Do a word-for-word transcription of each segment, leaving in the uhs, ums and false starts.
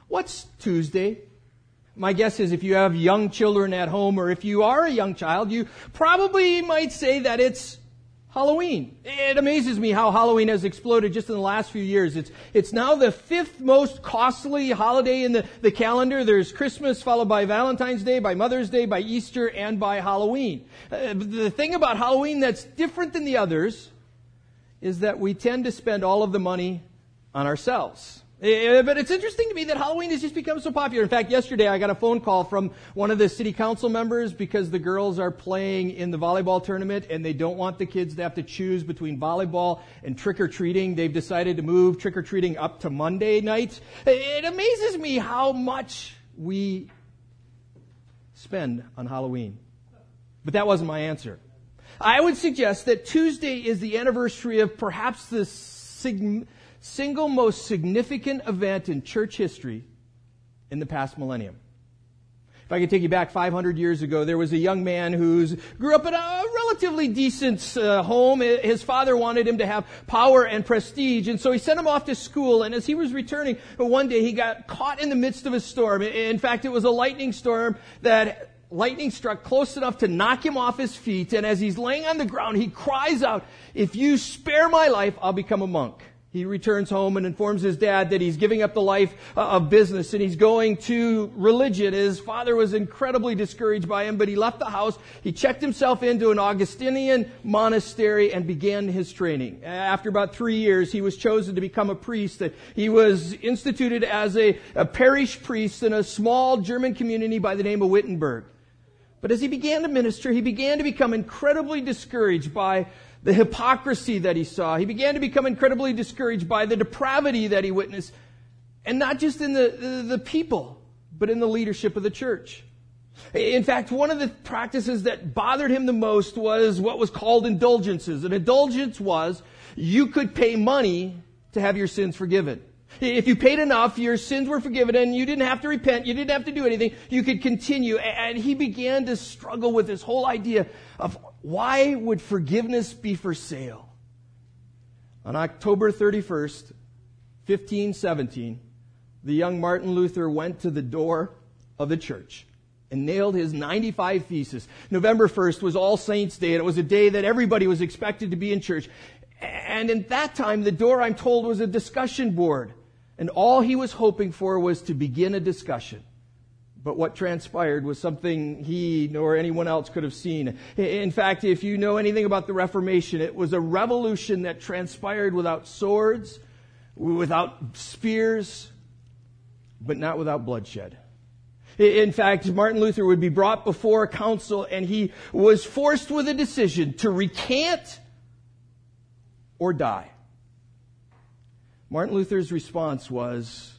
What's Tuesday? My guess is if you have young children at home, or if you are a young child, you probably might say that it's Halloween. It amazes me how Halloween has exploded just in the last few years. It's it's now the fifth most costly holiday in the, the calendar. There's Christmas, followed by Valentine's Day, by Mother's Day, by Easter, and by Halloween. Uh, the thing about Halloween that's different than the others is that we tend to spend all of the money on ourselves. Uh, but it's interesting to me that Halloween has just become so popular. In fact, yesterday I got a phone call from one of the city council members because the girls are playing in the volleyball tournament and they don't want the kids to have to choose between volleyball and trick-or-treating. They've decided to move trick-or-treating up to Monday night. It amazes me how much we spend on Halloween. But that wasn't my answer. I would suggest that Tuesday is the anniversary of perhaps the sig- single most significant event in church history in the past millennium. If I could take you back five hundred years ago, there was a young man who grew up in a relatively decent uh, home. His father wanted him to have power and prestige, and so he sent him off to school. And as he was returning, one day he got caught in the midst of a storm. In fact, it was a lightning storm that lightning struck close enough to knock him off his feet. And as he's laying on the ground, he cries out, "If you spare my life, I'll become a monk." He returns home and informs his dad that he's giving up the life of business and he's going to religion. His father was incredibly discouraged by him, but he left the house. He checked himself into an Augustinian monastery and began his training. After about three years, he was chosen to become a priest. He was instituted as a, a parish priest in a small German community by the name of Wittenberg. But as he began to minister, he began to become incredibly discouraged by the hypocrisy that he saw. He began to become incredibly discouraged by the depravity that he witnessed. And not just in the, the, the people, but in the leadership of the church. In fact, one of the practices that bothered him the most was what was called indulgences. An indulgence was you could pay money to have your sins forgiven. If you paid enough, your sins were forgiven and you didn't have to repent, you didn't have to do anything, you could continue. And he began to struggle with this whole idea of why would forgiveness be for sale? On October thirty-first, fifteen seventeen, the young Martin Luther went to the door of the church and nailed his ninety-five Theses. November first was All Saints' Day, and it was a day that everybody was expected to be in church. And at that time, the door, I'm told, was a discussion board. And all he was hoping for was to begin a discussion. But what transpired was something he nor anyone else could have seen. In fact, if you know anything about the Reformation, it was a revolution that transpired without swords, without spears, but not without bloodshed. In fact, Martin Luther would be brought before a council and he was forced with a decision to recant or die. Martin Luther's response was,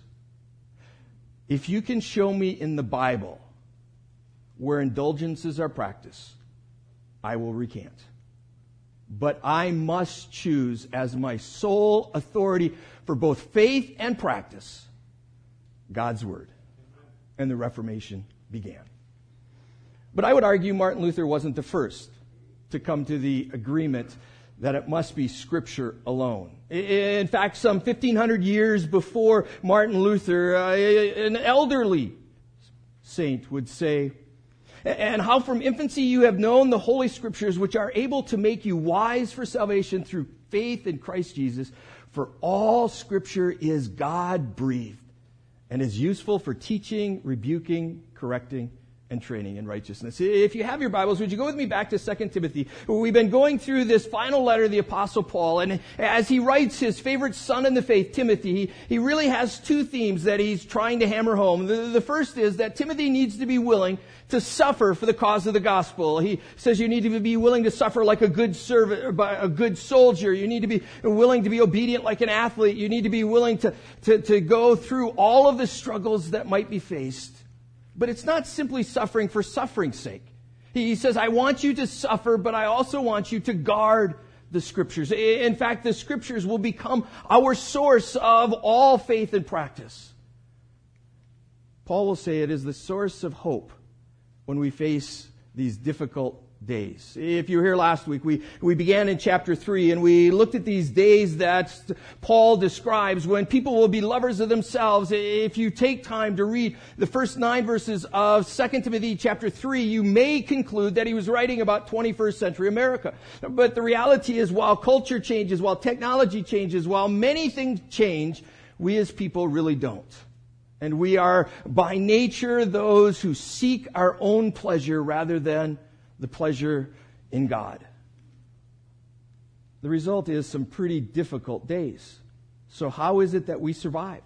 if you can show me in the Bible where indulgences are practiced, I will recant. But I must choose as my sole authority for both faith and practice God's Word. And the Reformation began. But I would argue Martin Luther wasn't the first to come to the agreement that it must be Scripture alone. In fact, some fifteen hundred years before Martin Luther, uh, an elderly saint would say, "And how from infancy you have known the Holy Scriptures, which are able to make you wise for salvation through faith in Christ Jesus. For all Scripture is God-breathed and is useful for teaching, rebuking, correcting, and training in righteousness." If you have your Bibles, would you go with me back to Second Timothy? We've been going through this final letter of the Apostle Paul, and as he writes his favorite son in the faith, Timothy, he, he really has two themes that he's trying to hammer home. The, the first is that Timothy needs to be willing to suffer for the cause of the gospel. He says you need to be willing to suffer like a good servant, a good soldier. You need to be willing to be obedient like an athlete. You need to be willing to, to, to go through all of the struggles that might be faced. But it's not simply suffering for suffering's sake. He says, I want you to suffer, but I also want you to guard the Scriptures. In fact, the Scriptures will become our source of all faith and practice. Paul will say it is the source of hope when we face these difficult days. If you were here last week, we, we began in chapter three, and we looked at these days that Paul describes when people will be lovers of themselves. If you take time to read the first nine verses of Second Timothy chapter three, you may conclude that he was writing about twenty-first century America. But the reality is, while culture changes, while technology changes, while many things change, we as people really don't. And we are by nature those who seek our own pleasure rather than the pleasure in God. The result is some pretty difficult days. So how is it that we survive?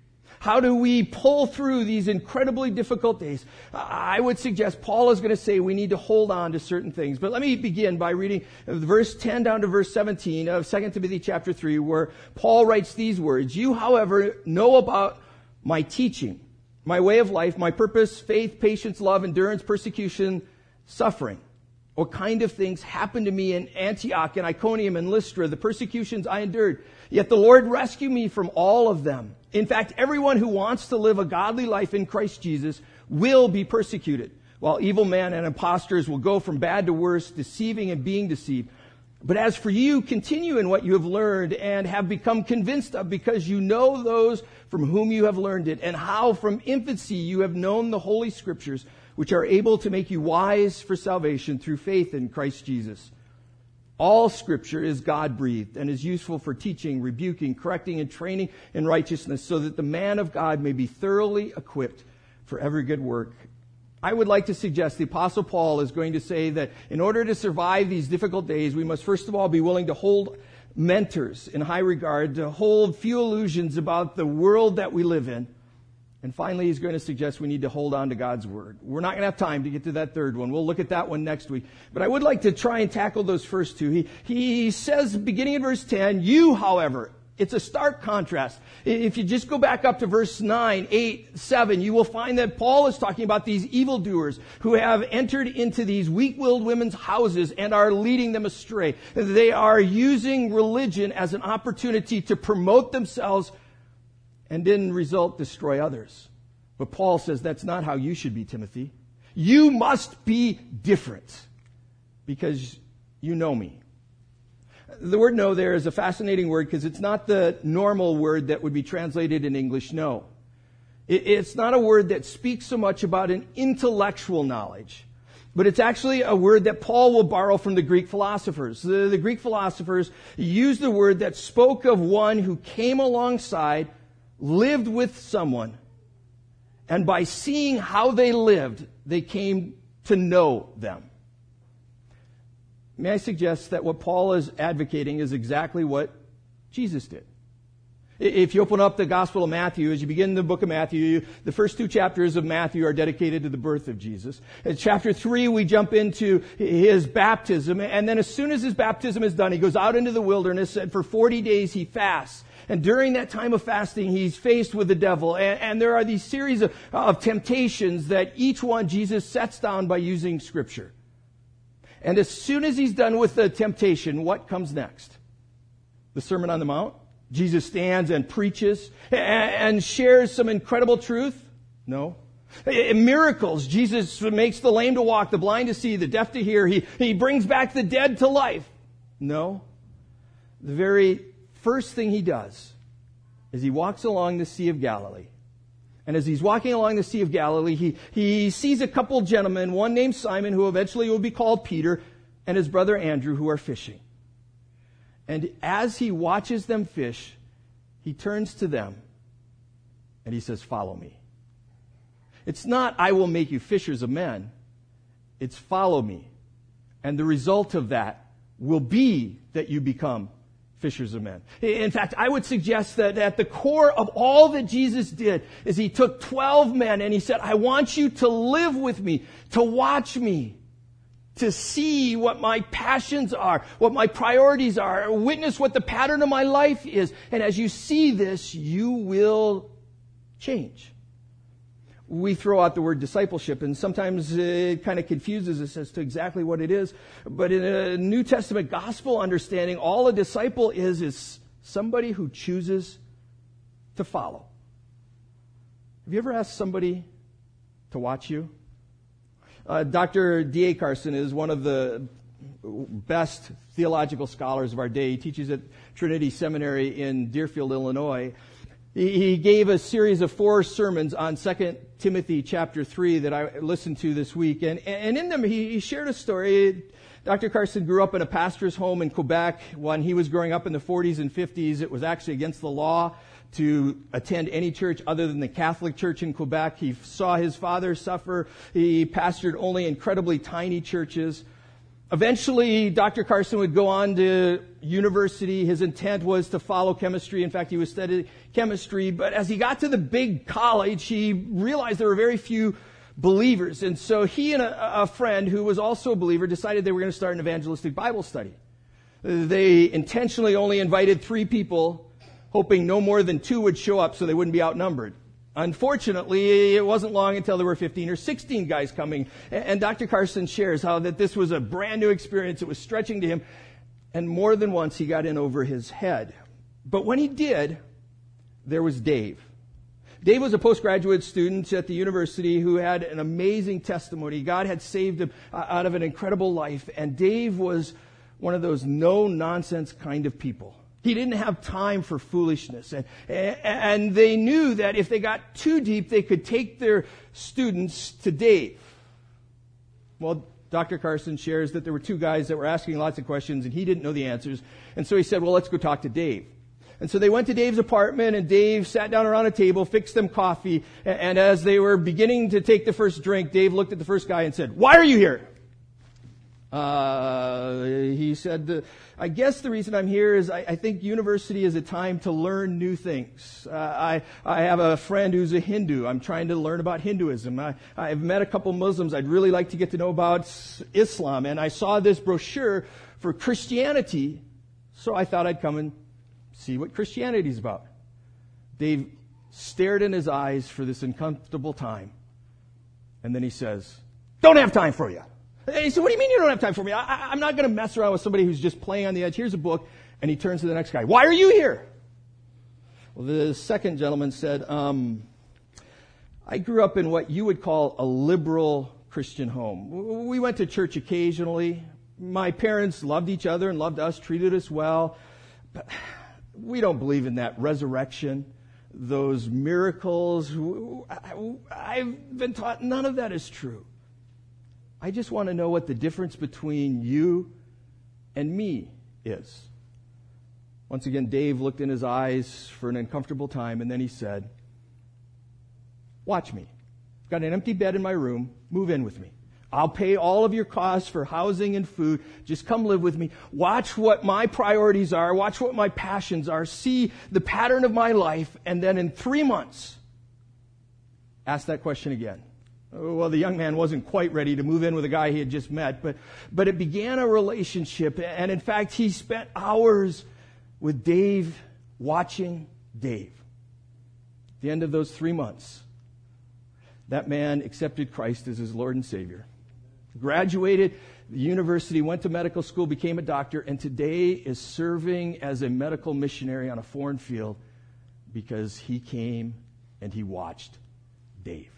How do we pull through these incredibly difficult days? I would suggest Paul is going to say we need to hold on to certain things. But let me begin by reading verse ten down to verse seventeen of Second Timothy chapter three, where Paul writes these words. You, however, know about my teaching, my way of life, my purpose, faith, patience, love, endurance, persecution, suffering. What kind of things happened to me in Antioch and Iconium and Lystra, the persecutions I endured. Yet the Lord rescued me from all of them. In fact, everyone who wants to live a godly life in Christ Jesus will be persecuted, while evil men and impostors will go from bad to worse, deceiving and being deceived. But as for you, continue in what you have learned and have become convinced of, because you know those from whom you have learned it, and how from infancy you have known the Holy Scriptures, which are able to make you wise for salvation through faith in Christ Jesus. All Scripture is God-breathed and is useful for teaching, rebuking, correcting, and training in righteousness, so that the man of God may be thoroughly equipped for every good work. I would like to suggest the Apostle Paul is going to say that in order to survive these difficult days, we must first of all be willing to hold mentors in high regard, to hold few illusions about the world that we live in. And finally, he's going to suggest we need to hold on to God's Word. We're not going to have time to get to that third one. We'll look at that one next week. But I would like to try and tackle those first two. He, he says, beginning in verse ten, you, however, it's a stark contrast. If you just go back up to verse nine, eight, seven, you will find that Paul is talking about these evildoers who have entered into these weak-willed women's houses and are leading them astray. They are using religion as an opportunity to promote themselves and in result destroy others. But Paul says that's not how you should be, Timothy. You must be different because you know me. The word know there is a fascinating word because it's not the normal word that would be translated in English know. It's not a word that speaks so much about an intellectual knowledge, but it's actually a word that Paul will borrow from the Greek philosophers. The, the Greek philosophers used the word that spoke of one who came alongside, lived with someone, and by seeing how they lived, they came to know them. May I suggest that what Paul is advocating is exactly what Jesus did. If you open up the Gospel of Matthew, as you begin the book of Matthew, the first two chapters of Matthew are dedicated to the birth of Jesus. In chapter three, we jump into his baptism, and then as soon as his baptism is done, he goes out into the wilderness, and for forty days he fasts. And during that time of fasting, he's faced with the devil. And, and there are these series of, of temptations that each one Jesus sets down by using Scripture. And as soon as he's done with the temptation, what comes next? The Sermon on the Mount. Jesus stands and preaches and, and shares some incredible truth? No. Miracles. Jesus makes the lame to walk, the blind to see, the deaf to hear. He, he brings back the dead to life. No. The very first thing he does is he walks along the Sea of Galilee. And as he's walking along the Sea of Galilee, he, he sees a couple gentlemen, one named Simon, who eventually will be called Peter, and his brother Andrew, who are fishing. And as he watches them fish, he turns to them and he says, follow me. It's not, I will make you fishers of men. It's follow me. And the result of that will be that you become fishers of men. In fact, I would suggest that at the core of all that Jesus did is he took twelve men and he said, I want you to live with me, to watch me, to see what my passions are, what my priorities are, witness what the pattern of my life is. And as you see this, you will change. We throw out the word discipleship, and sometimes it kind of confuses us as to exactly what it is. But in a New Testament gospel understanding, all a disciple is is somebody who chooses to follow. Have you ever asked somebody to watch you? Uh, Doctor D A Carson is one of the best theological scholars of our day. He teaches at Trinity Seminary in Deerfield, Illinois. He, he gave a series of four sermons on Second Timothy chapter three that I listened to this week. And, and in them, he, he shared a story. Doctor Carson grew up in a pastor's home in Quebec. When he was growing up in the forties and fifties, it was actually against the law to attend any church other than the Catholic Church in Quebec. He saw his father suffer. He pastored only incredibly tiny churches. Eventually, Doctor Carson would go on to university. His intent was to follow chemistry. In fact, he was studying chemistry. But as he got to the big college, he realized there were very few believers. And so he and a, a friend who was also a believer decided they were going to start an evangelistic Bible study. They intentionally only invited three people, hoping no more than two would show up so they wouldn't be outnumbered. Unfortunately, it wasn't long until there were fifteen or sixteen guys coming. And Doctor Carson shares how that this was a brand new experience. It was stretching to him. And more than once, he got in over his head. But when he did, there was Dave. Dave was a postgraduate student at the university who had an amazing testimony. God had saved him out of an incredible life. And Dave was one of those no-nonsense kind of people. He didn't have time for foolishness. And, and they knew that if they got too deep, they could take their students to Dave. Well, Doctor Carson shares that there were two guys that were asking lots of questions, and he didn't know the answers. And so he said, well, let's go talk to Dave. And so they went to Dave's apartment, and Dave sat down around a table, fixed them coffee. And as they were beginning to take the first drink, Dave looked at the first guy and said, why are you here? Uh, he said, I guess the reason I'm here is I, I think university is a time to learn new things. Uh, I, I have a friend who's a Hindu. I'm trying to learn about Hinduism. I, I've met a couple Muslims. I'd really like to get to know about Islam. And I saw this brochure for Christianity, so I thought I'd come and see what Christianity is about. Dave stared in his eyes for this uncomfortable time. And then he says, don't have time for you. And he said, what do you mean you don't have time for me? I, I, I'm not going to mess around with somebody who's just playing on the edge. Here's a book. And he turns to the next guy. Why are you here? Well, the second gentleman said, um, I grew up in what you would call a liberal Christian home. We went to church occasionally. My parents loved each other and loved us, treated us well. But we don't believe in that resurrection, those miracles. I've been taught none of that is true. I just want to know what the difference between you and me is. Once again, Dave looked in his eyes for an uncomfortable time, and then he said, watch me. I've got an empty bed in my room. Move in with me. I'll pay all of your costs for housing and food. Just come live with me. Watch what my priorities are. Watch what my passions are. See the pattern of my life. And then in three months, ask that question again. Well, the young man wasn't quite ready to move in with a guy he had just met, but, but it began a relationship. And in fact, he spent hours with Dave, watching Dave. At the end of those three months, that man accepted Christ as his Lord and Savior. Graduated the university, went to medical school, became a doctor, and today is serving as a medical missionary on a foreign field because he came and he watched Dave.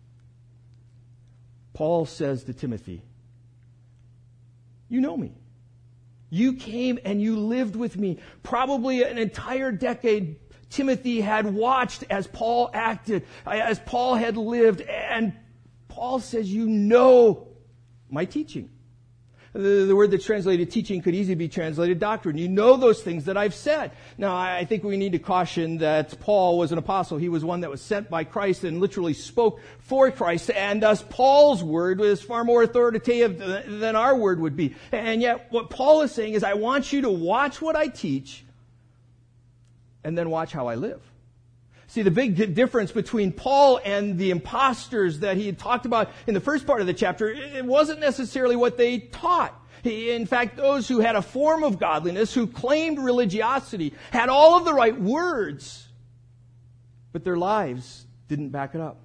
Paul says to Timothy, you know me. You came and you lived with me. Probably an entire decade Timothy had watched as Paul acted, as Paul had lived. And Paul says, you know my teaching. The, the word that's translated teaching could easily be translated doctrine. You know those things that I've said. Now, I think we need to caution that Paul was an apostle. He was one that was sent by Christ and literally spoke for Christ. And thus, Paul's word was far more authoritative than our word would be. And yet, what Paul is saying is, I want you to watch what I teach and then watch how I live. See, the big difference between Paul and the imposters that he had talked about in the first part of the chapter, it wasn't necessarily what they taught. He, in fact, those who had a form of godliness, who claimed religiosity, had all of the right words, but their lives didn't back it up.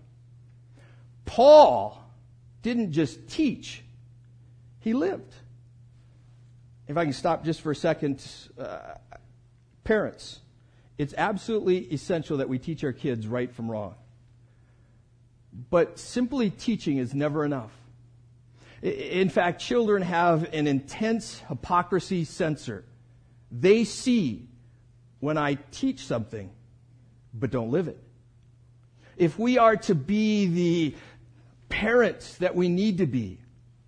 Paul didn't just teach, he lived. If I can stop just for a second, uh, parents, it's absolutely essential that we teach our kids right from wrong. But simply teaching is never enough. In fact, children have an intense hypocrisy sensor. They see when I teach something, but don't live it. If we are to be the parents that we need to be,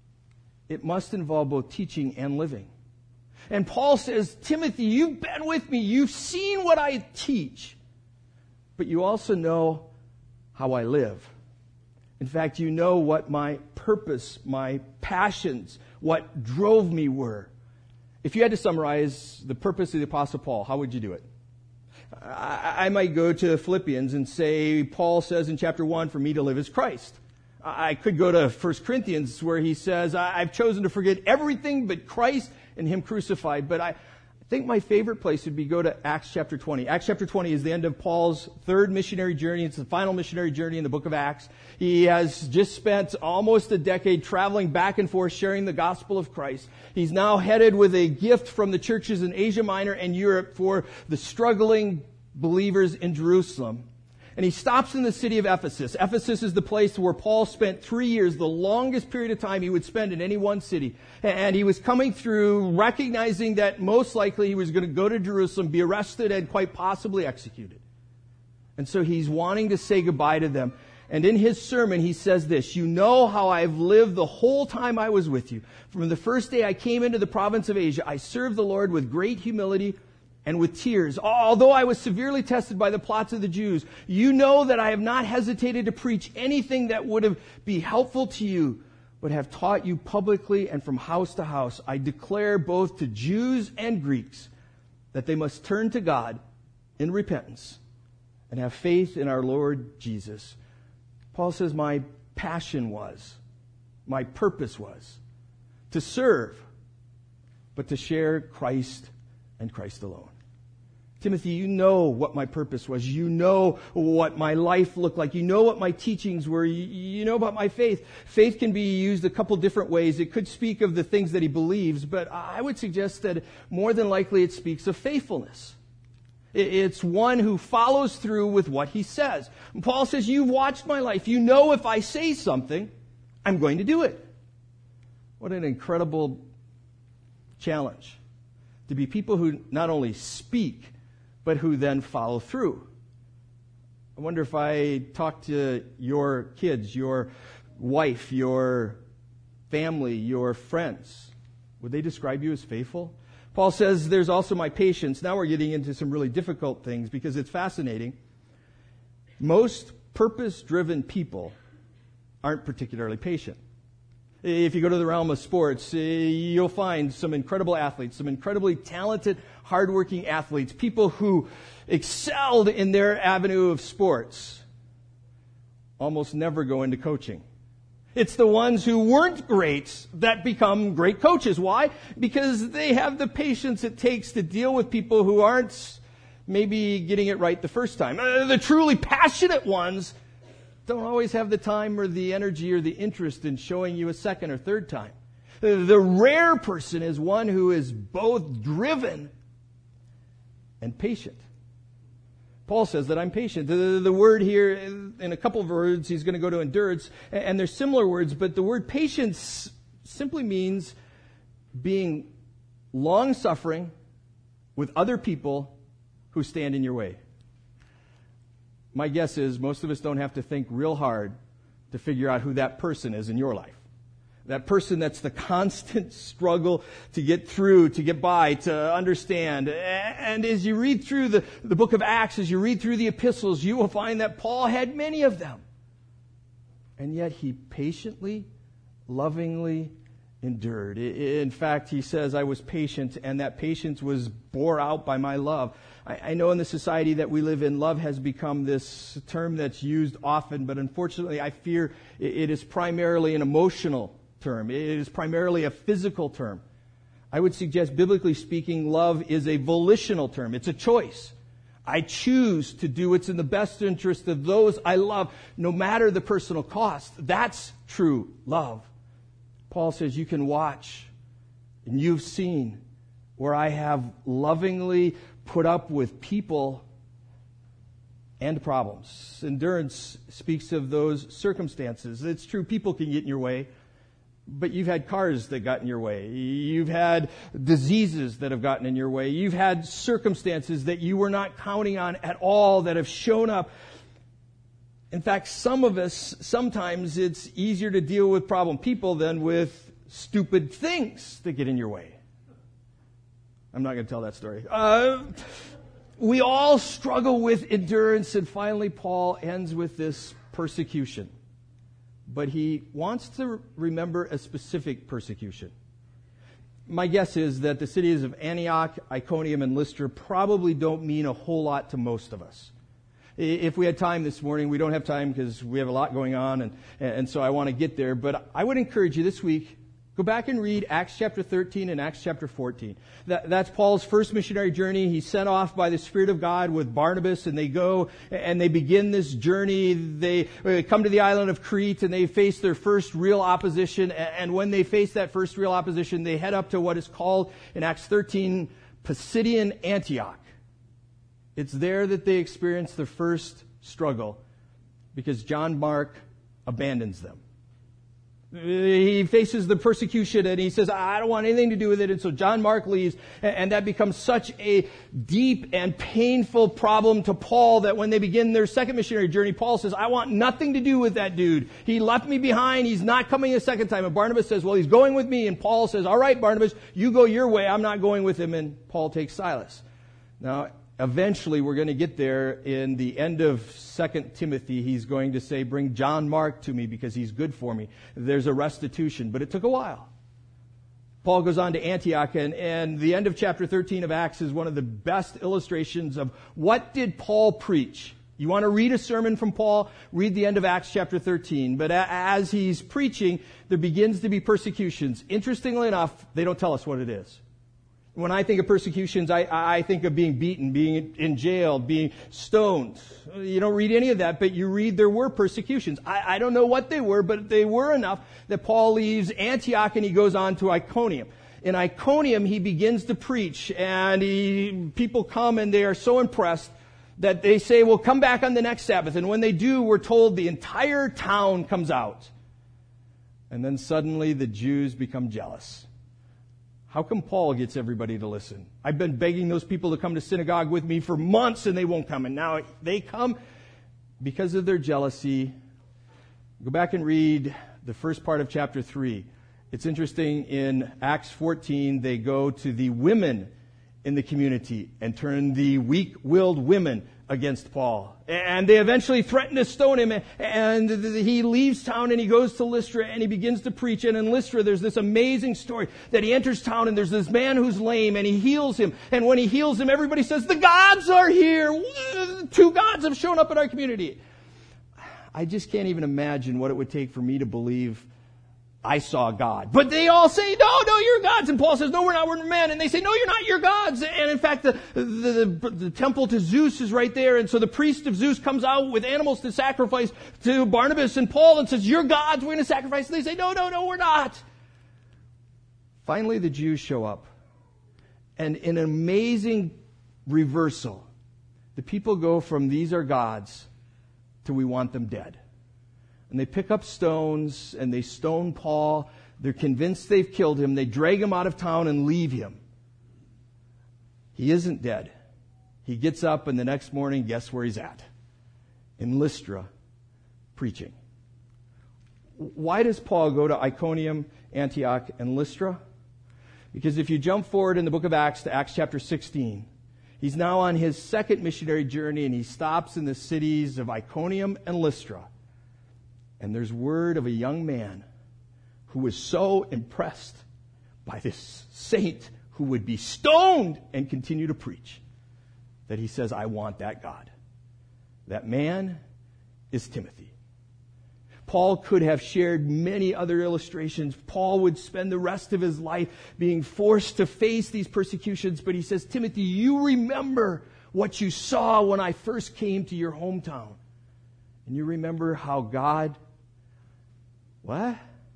it must involve both teaching and living. And Paul says, Timothy, you've been with me. You've seen what I teach, but you also know how I live. In fact, you know what my purpose, my passions, what drove me were. If you had to summarize the purpose of the Apostle Paul, how would you do it? I, I might go to Philippians and say, Paul says in chapter one, for me to live is Christ. I could go to First Corinthians where he says, I've chosen to forget everything but Christ and Him crucified. But I think my favorite place would be go to Acts chapter twenty. Acts chapter twenty is the end of Paul's third missionary journey. It's the final missionary journey in the book of Acts. He has just spent almost a decade traveling back and forth sharing the gospel of Christ. He's now headed with a gift from the churches in Asia Minor and Europe for the struggling believers in Jerusalem. And he stops in the city of Ephesus. Ephesus is the place where Paul spent three years, the longest period of time he would spend in any one city. And he was coming through recognizing that most likely he was going to go to Jerusalem, be arrested, and quite possibly executed. And so he's wanting to say goodbye to them. And in his sermon, he says this, you know how I've lived the whole time I was with you. From the first day I came into the province of Asia, I served the Lord with great humility and with tears. Although I was severely tested by the plots of the Jews, you know that I have not hesitated to preach anything that would have be helpful to you, but have taught you publicly and from house to house. I declare both to Jews and Greeks that they must turn to God in repentance and have faith in our Lord Jesus. Paul says, my passion was, my purpose was to serve, but to share Christ and Christ alone. Timothy, you know what my purpose was. You know what my life looked like. You know what my teachings were. You, you know about my faith. Faith can be used a couple different ways. It could speak of the things that he believes, but I would suggest that more than likely it speaks of faithfulness. It's one who follows through with what he says. And Paul says, you've watched my life. You know if I say something, I'm going to do it. What an incredible challenge. To be people who not only speak, but who then follow through. I wonder if I talk to your kids, your wife, your family, your friends, would they describe you as faithful? Paul says there's also my patience. Now we're getting into some really difficult things because it's fascinating. Most purpose-driven people aren't particularly patient. If you go to the realm of sports, you'll find some incredible athletes, some incredibly talented, hardworking athletes, people who excelled in their avenue of sports, almost never go into coaching. It's the ones who weren't great that become great coaches. Why? Because they have the patience it takes to deal with people who aren't maybe getting it right the first time. The truly passionate ones don't always have the time or the energy or the interest in showing you a second or third time. The rare person is one who is both driven and patient. Paul says that I'm patient. The, the word here, in a couple of words, he's going to go to endurance, and there's similar words, but the word patience simply means being long-suffering with other people who stand in your way. My guess is most of us don't have to think real hard to figure out who that person is in your life. That person that's the constant struggle to get through, to get by, to understand. And as you read through the, the book of Acts, as you read through the epistles, you will find that Paul had many of them. And yet he patiently, lovingly endured. In fact, he says, I was patient, and that patience was bore out by my love. I know in the society that we live in, love has become this term that's used often, but unfortunately I fear it is primarily an emotional term. It is primarily a physical term. I would suggest, biblically speaking, love is a volitional term. It's a choice. I choose to do what's in the best interest of those I love, no matter the personal cost. That's true love. Paul says you can watch, and you've seen where I have lovingly put up with people and problems. Endurance speaks of those circumstances. It's true, people can get in your way, But you've had cars that got in your way. You've had diseases that have gotten in your way. You've had circumstances that you were not counting on at all that have shown up. In fact, some of us, sometimes it's easier to deal with problem people than with stupid things that get in your way. I'm not going to tell that story. Uh, we all struggle with endurance, and finally Paul ends with this persecution. But he wants to remember a specific persecution. My guess is that the cities of Antioch, Iconium, and Lystra probably don't mean a whole lot to most of us. If we had time this morning, we don't have time because we have a lot going on, and, and so I want to get there. But I would encourage you this week, go back and read Acts chapter thirteen and Acts chapter fourteen. That, that's Paul's first missionary journey. He's sent off by the Spirit of God with Barnabas, and they go and they begin this journey. They come to the island of Crete, and they face their first real opposition. And when they face that first real opposition, they head up to what is called in Acts thirteen Pisidian Antioch. It's there that they experience their first struggle because John Mark abandons them. He faces the persecution and he says, I don't want anything to do with it. And so John Mark leaves, and that becomes such a deep and painful problem to Paul that when they begin their second missionary journey, Paul says, I want nothing to do with that dude. He left me behind. He's not coming a second time. And Barnabas says, well, he's going with me. And Paul says, all right, Barnabas, you go your way. I'm not going with him. And Paul takes Silas. Now, eventually, we're going to get there in the end of Second Timothy. He's going to say, bring John Mark to me because he's good for me. There's a restitution, but it took a while. Paul goes on to Antioch, and, and the end of chapter thirteen of Acts is one of the best illustrations of what did Paul preach. You want to read a sermon from Paul, read the end of Acts chapter thirteen. But a, as he's preaching, there begins to be persecutions. Interestingly enough, they don't tell us what it is. When I think of persecutions, I, I think of being beaten, being in jail, being stoned. You don't read any of that, but you read there were persecutions. I, I don't know what they were, but they were enough that Paul leaves Antioch and he goes on to Iconium. In Iconium, he begins to preach, and he, people come and they are so impressed that they say, well, come back on the next Sabbath. And when they do, we're told the entire town comes out. And then suddenly the Jews become jealous. How come Paul gets everybody to listen? I've been begging those people to come to synagogue with me for months and they won't come. And now they come because of their jealousy. Go back and read the first part of chapter three. It's interesting, in Acts fourteen, they go to the women in the community and turn the weak-willed women against Paul. And they eventually threaten to stone him, and he leaves town and he goes to Lystra and he begins to preach. And in Lystra there's this amazing story that he enters town and there's this man who's lame and he heals him. And when he heals him, everybody says, the gods are here. Two gods have shown up in our community. I just can't even imagine what it would take for me to believe I saw God. But they all say, no, no, you're gods. And Paul says, no, we're not, we're men. And they say, no, you're not, you're gods. And in fact, the, the, the, the temple to Zeus is right there. And so the priest of Zeus comes out with animals to sacrifice to Barnabas and Paul and says, you're gods, we're going to sacrifice. And they say, no, no, no, we're not. Finally, the Jews show up. And in an amazing reversal, the people go from these are gods to we want them dead. And they pick up stones and they stone Paul. They're convinced they've killed him. They drag him out of town and leave him. He isn't dead. He gets up and the next morning, guess where he's at? In Lystra, preaching. Why does Paul go to Iconium, Antioch, and Lystra? Because if you jump forward in the book of Acts to Acts chapter sixteen, he's now on his second missionary journey and he stops in the cities of Iconium and Lystra. And there's word of a young man who was so impressed by this saint who would be stoned and continue to preach that he says, I want that God. That man is Timothy. Paul could have shared many other illustrations. Paul would spend the rest of his life being forced to face these persecutions, but he says, Timothy, you remember what you saw when I first came to your hometown. And you remember how God... What?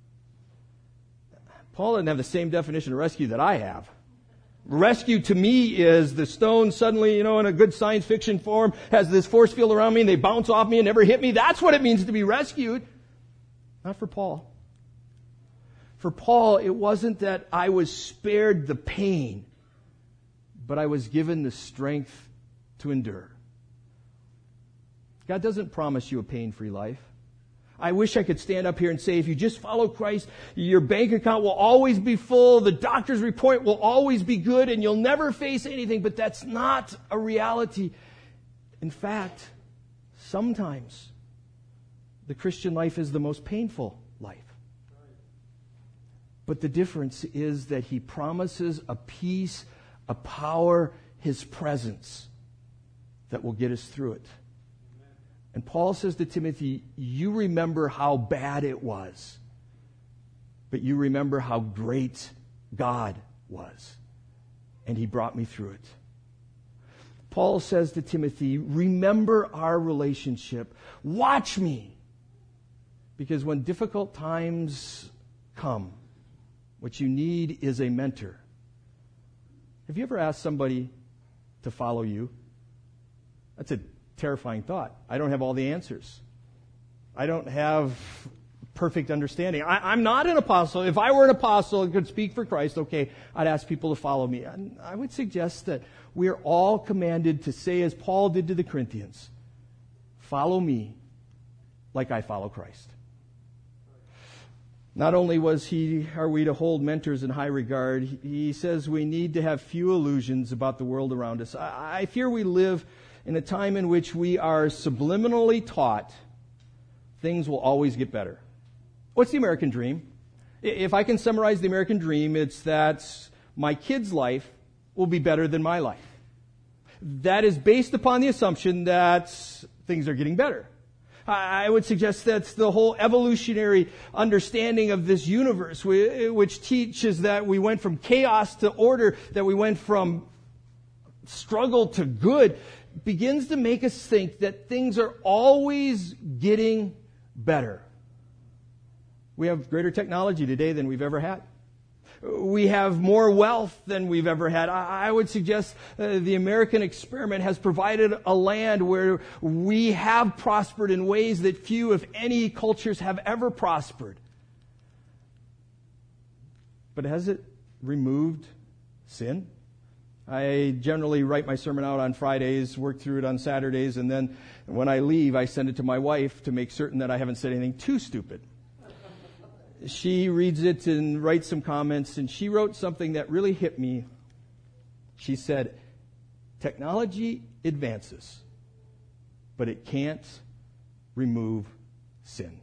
Paul doesn't have the same definition of rescue that I have. Rescue to me is the stone suddenly, you know, in a good science fiction form, has this force field around me and they bounce off me and never hit me. That's what it means to be rescued. Not for Paul. For Paul, it wasn't that I was spared the pain, but I was given the strength to endure. God doesn't promise you a pain-free life. I wish I could stand up here and say, if you just follow Christ, your bank account will always be full, the doctor's report will always be good, and you'll never face anything. But that's not a reality. In fact, sometimes the Christian life is the most painful life. But the difference is that he promises a peace, a power, his presence that will get us through it. And Paul says to Timothy, you remember how bad it was, but you remember how great God was, and he brought me through it. Paul says to Timothy, remember our relationship. Watch me, because when difficult times come, what you need is a mentor. Have you ever asked somebody to follow you? That's a terrifying thought. I don't have all the answers. I don't have perfect understanding. I, I'm not an apostle. If I were an apostle and could speak for Christ, okay, I'd ask people to follow me. And I would suggest that we are all commanded to say, as Paul did to the Corinthians, follow me like I follow Christ. Not only was he, are we to hold mentors in high regard, he says we need to have few illusions about the world around us. I, I fear we live in a time in which we are subliminally taught things will always get better. What's the American dream? If I can summarize the American dream, it's that my kid's life will be better than my life. That is based upon the assumption that things are getting better. I would suggest that's the whole evolutionary understanding of this universe, which teaches that we went from chaos to order, that we went from struggle to good, begins to make us think that things are always getting better. We have greater technology today than we've ever had. We have more wealth than we've ever had. I would suggest uh, the American experiment has provided a land where we have prospered in ways that few, if any, cultures have ever prospered. But has it removed sin? I generally write my sermon out on Fridays, work through it on Saturdays, and then when I leave, I send it to my wife to make certain that I haven't said anything too stupid. She reads it and writes some comments, and she wrote something that really hit me. She said, technology advances, but it can't remove sin.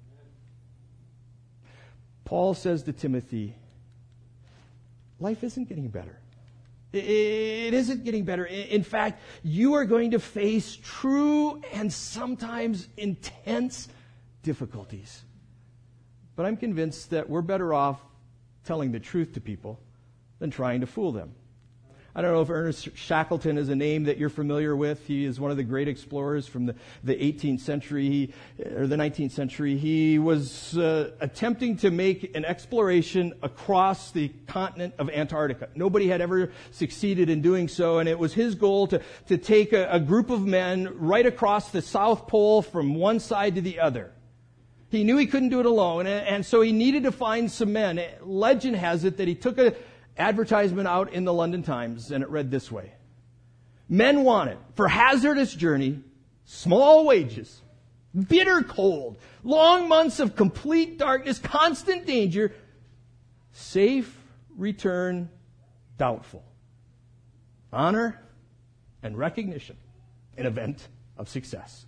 Paul says to Timothy, life isn't getting better. It isn't getting better. In fact, you are going to face true and sometimes intense difficulties. But I'm convinced that we're better off telling the truth to people than trying to fool them. I don't know if Ernest Shackleton is a name that you're familiar with. He is one of the great explorers from the, the eighteenth century, he, or the nineteenth century. He was uh, attempting to make an exploration across the continent of Antarctica. Nobody had ever succeeded in doing so, and it was his goal to, to take a, a group of men right across the South Pole from one side to the other. He knew he couldn't do it alone, and, and so he needed to find some men. Legend has it that he took a advertisement out in the London Times, and it read this way. Men wanted for hazardous journey, small wages, bitter cold, long months of complete darkness, constant danger, safe return doubtful, honor and recognition, an event of success.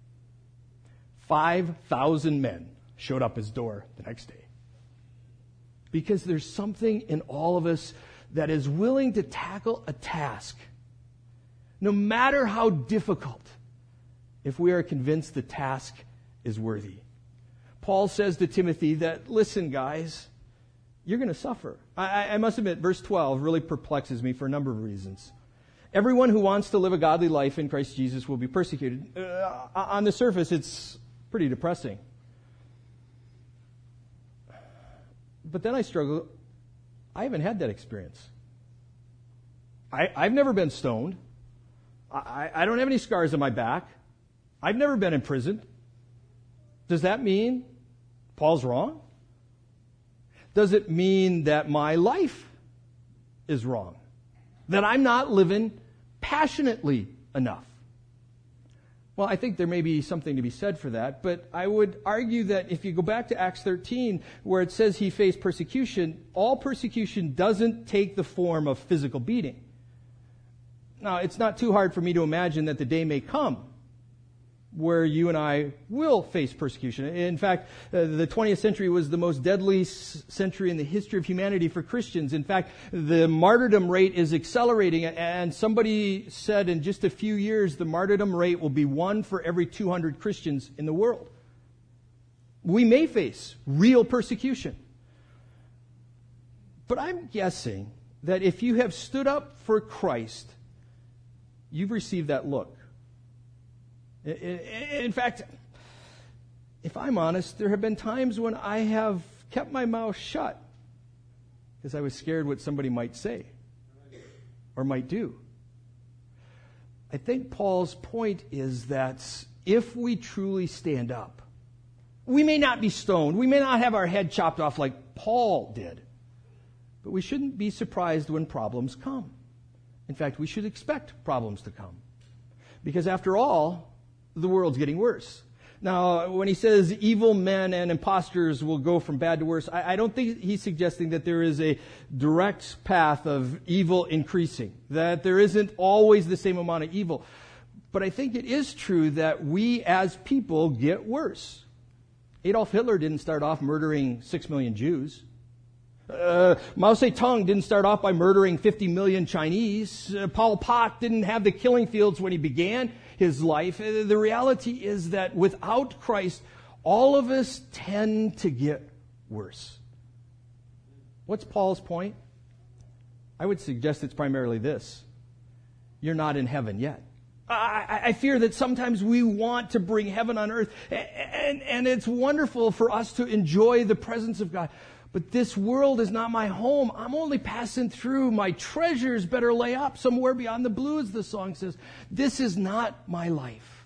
Five thousand men showed up his door the next day. Because there's something in all of us that is willing to tackle a task, no matter how difficult, if we are convinced the task is worthy. Paul says to Timothy that, listen, guys, you're going to suffer. I, I must admit, verse twelve really perplexes me for a number of reasons. Everyone who wants to live a godly life in Christ Jesus will be persecuted. Uh, on the surface, it's pretty depressing. But then I struggle. I haven't had that experience. I, I've never been stoned. I, I don't have any scars on my back. I've never been in prison. Does that mean Paul's wrong? Does it mean that my life is wrong? That I'm not living passionately enough? Well, I think there may be something to be said for that, but I would argue that if you go back to Acts thirteen, where it says he faced persecution, all persecution doesn't take the form of physical beating. Now, it's not too hard for me to imagine that the day may come where you and I will face persecution. In fact, uh, the twentieth century was the most deadly s- century in the history of humanity for Christians. In fact, the martyrdom rate is accelerating, and somebody said in just a few years, the martyrdom rate will be one for every two hundred Christians in the world. We may face real persecution. But I'm guessing that if you have stood up for Christ, you've received that look. In fact, if I'm honest, there have been times when I have kept my mouth shut because I was scared what somebody might say or might do. I think Paul's point is that if we truly stand up, we may not be stoned, we may not have our head chopped off like Paul did, but we shouldn't be surprised when problems come. In fact, we should expect problems to come. Because after all, the world's getting worse. Now, when he says evil men and imposters will go from bad to worse, I, I don't think he's suggesting that there is a direct path of evil increasing, that there isn't always the same amount of evil. But I think it is true that we as people get worse. Adolf Hitler didn't start off murdering six million Jews. Uh, Mao Zedong didn't start off by murdering fifty million Chinese. Uh, Pol Pot didn't have the killing fields when he began his life. Uh, the reality is that without Christ, all of us tend to get worse. What's Paul's point? I would suggest it's primarily this. You're not in heaven yet. I, I fear that sometimes we want to bring heaven on earth, and, and it's wonderful for us to enjoy the presence of God. But this world is not my home. I'm only passing through. My treasures better lay up somewhere beyond the blue, as the song says. This is not my life.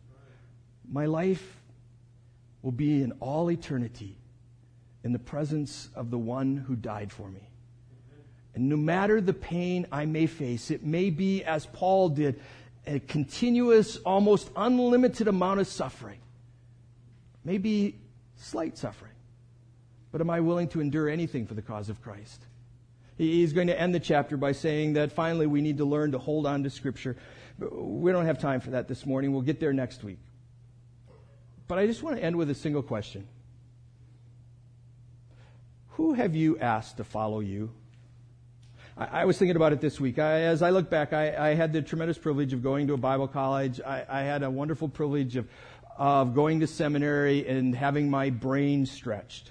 My life will be in all eternity in the presence of the one who died for me. And no matter the pain I may face, it may be, as Paul did, a continuous, almost unlimited amount of suffering. Maybe slight suffering. But am I willing to endure anything for the cause of Christ? He's going to end the chapter by saying that finally we need to learn to hold on to Scripture. We don't have time for that this morning. We'll get there next week. But I just want to end with a single question. Who have you asked to follow you? I, I was thinking about it this week. I, as I look back, I, I had the tremendous privilege of going to a Bible college. I, I had a wonderful privilege of, of going to seminary and having my brain stretched.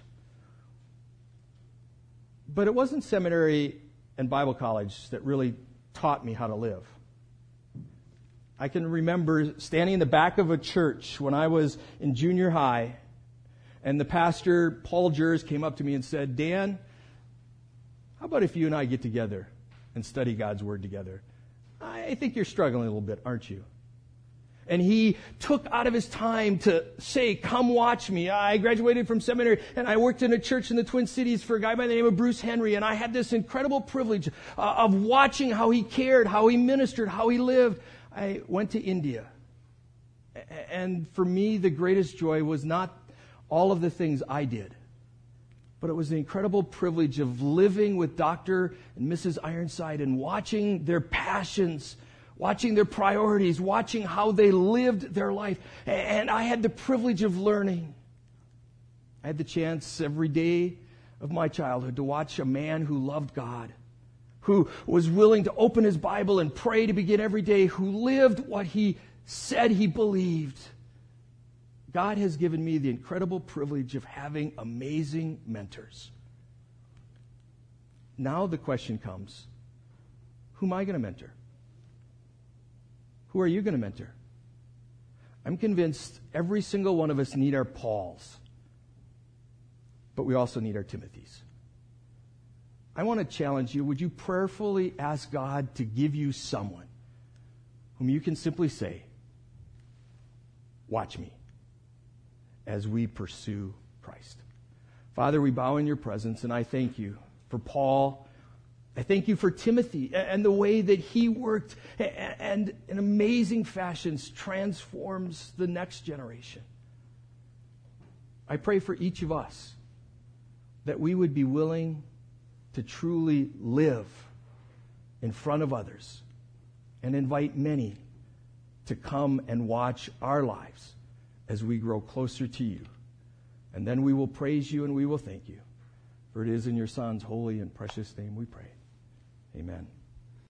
But it wasn't seminary and Bible college that really taught me how to live. I can remember standing in the back of a church when I was in junior high, and the pastor, Paul Jers, came up to me and said, Dan, how about if you and I get together and study God's Word together? I think you're struggling a little bit, aren't you? And he took out of his time to say, come watch me. I graduated from seminary and I worked in a church in the Twin Cities for a guy by the name of Bruce Henry. And I had this incredible privilege uh, of watching how he cared, how he ministered, how he lived. I went to India. And for me, the greatest joy was not all of the things I did, but it was the incredible privilege of living with Doctor and Missus Ironside and watching their passions, watching their priorities, watching how they lived their life. And I had the privilege of learning. I had the chance every day of my childhood to watch a man who loved God, who was willing to open his Bible and pray to begin every day, who lived what he said he believed. God has given me the incredible privilege of having amazing mentors. Now the question comes, who am I going to mentor? Who are you going to mentor? I'm convinced every single one of us need our Pauls, but we also need our Timothys. I want to challenge you, would you prayerfully ask God to give you someone whom you can simply say, watch me as we pursue Christ. Father, we bow in your presence, and I thank you for Paul. I thank you for Timothy and the way that he worked and in amazing fashions transforms the next generation. I pray for each of us that we would be willing to truly live in front of others and invite many to come and watch our lives as we grow closer to you. And then we will praise you and we will thank you. For it is in your Son's holy and precious name we pray. Amen.